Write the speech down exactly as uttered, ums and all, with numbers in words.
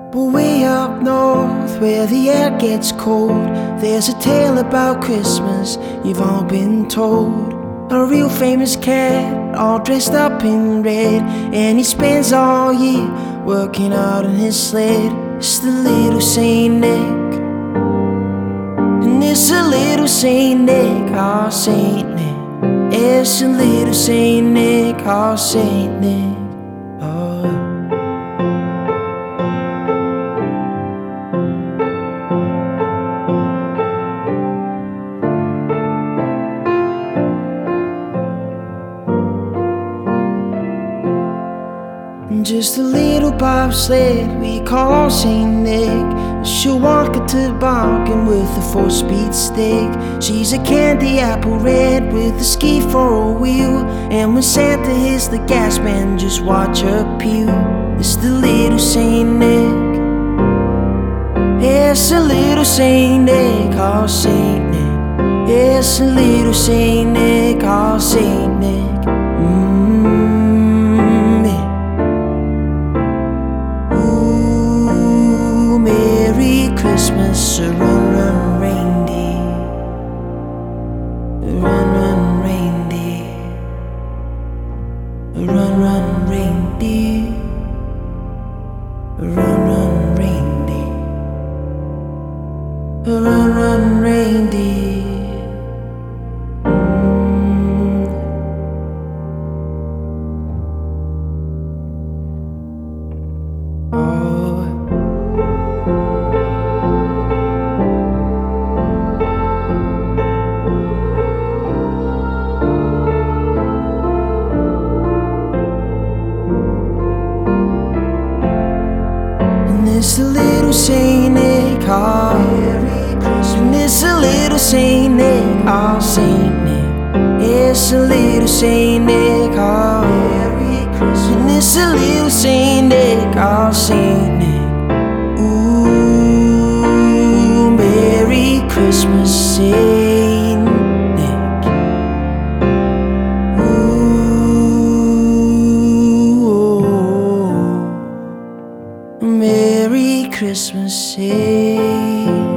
But way up north, where the air gets cold, there's a tale about Christmas you've all been told. A real famous cat, all dressed up in red, and he spends all year working out in his sled. It's the little Saint Nick, and it's a little Saint Nick, our Saint Nick. It's a little Saint Nick, our Saint Nick. Oh. Just a little bobsled we call our Saint Nick. She'll walk a toboggan with a four-speed stick. She's a candy apple red with a ski for a wheel, and when Santa hits the gas man, just watch her pew. It's the little Saint Nick. It's a little Saint Nick, our Saint Nick. It's a little Saint Nick, our Saint Nick. Mm. Christmas, a run, run, reindeer. Run, run, reindeer. Run, run, reindeer. Run, run, reindeer. Run, run, reindeer. Mm. Oh. It's a little Saint Nick, our Merry Christmas. And it's a little Saint Nick, our Saint Nick. It's a little Saint Nick, our Merry Christmas. And it's a little Saint Nick, our Saint Nick. Ooh, Merry Christmas, Saint Nick. Ooh, Merry Christmas, Saint